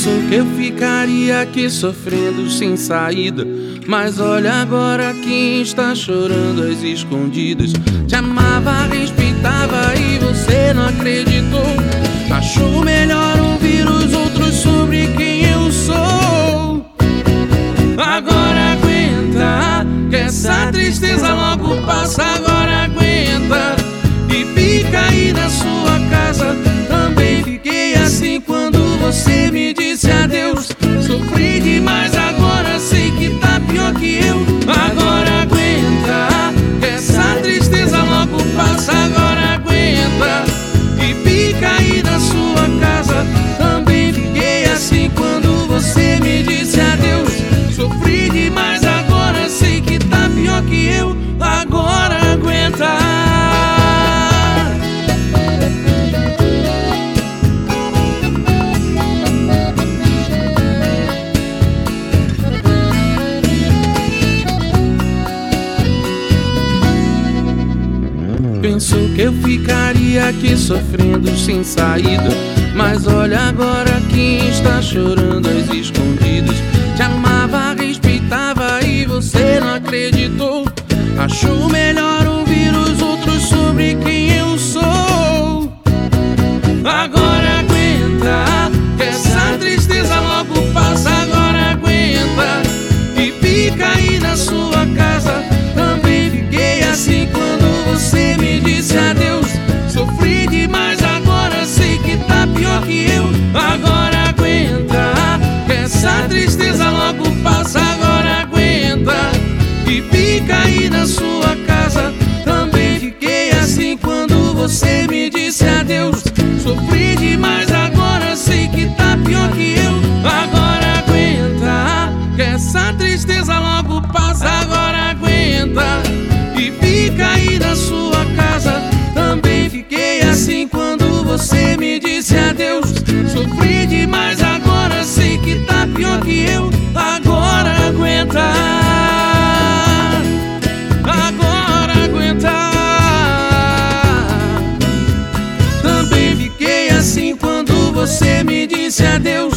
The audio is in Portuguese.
Pensou que eu ficaria aqui sofrendo sem saída, mas olha agora quem está chorando às escondidas. Te amava, respeitava e você não acreditou. Achou melhor ouvir os outros sobre quem eu sou. Agora aguenta, que essa tristeza logo passa. Agora aguenta e fica aí na sua casa. Também fiquei assim quando você me disse adeus. Sofri demais, agora sei que tá pior que eu. Agora aguenta, que essa tristeza logo passa. Agora aguenta e fica aí na sua casa. Também fiquei assim quando você me disse adeus. Sofri demais, agora sei que tá pior que eu. Agora aguenta. Pensou que eu ficaria aqui sofrendo sem saída, mas olha agora quem está chorando às escondidas. Te amava, respeitava e você não acreditou. Achou melhor ouvir os outros sobre quem eu sou. Agora aguenta, que essa tristeza logo passa. Agora aguenta e fica aí na sua casa. Também fiquei assim quando você me disse adeus. Sofri demais, agora sei que tá pior que eu. Agora aguenta, que essa tristeza logo passa. Agora aguenta e fica aí na sua casa. Também fiquei assim quando você me disse adeus. Sofri demais, agora sei que tá pior que eu. Agora aguenta, que essa tristeza logo passa. Agora aguenta e fica aí na sua casa. Também fiquei assim quando você me disse adeus. Sofri demais, agora sei que tá pior que eu. Agora aguenta. Agora aguenta. Também fiquei assim quando você me disse adeus.